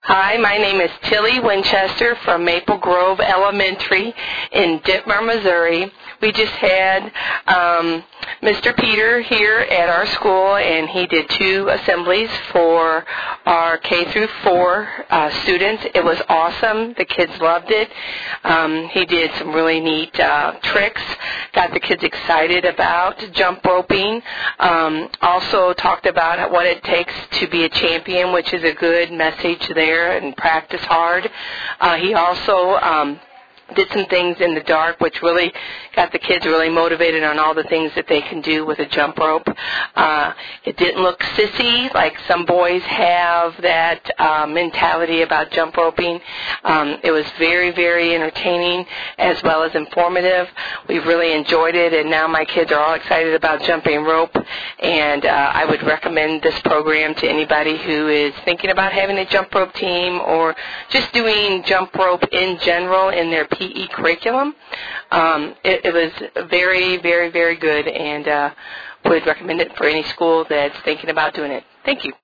Hi, my name is Tilly Winchester from Maple Grove Elementary in Ditmar, Missouri. We just had Mr. Peter here at our school, and he did 2 assemblies for our K through 4 students. It was awesome. The kids loved it. He did some really neat tricks, got the kids excited about jump roping. Also talked about what it takes to be a champion, which is a good message there, and practice hard. He also did some things in the dark, which really got the kids really motivated on all the things that they can do with a jump rope. It didn't look sissy like some boys have that mentality about jump roping. It was very, very entertaining as well as informative. We've really enjoyed it, and now my kids are all excited about jumping rope, and I would recommend this program to anybody who is thinking about having a jump rope team or just doing jump rope in general in their PE curriculum. It was very, very, very good, and would recommend it for any school that's thinking about doing it. Thank you.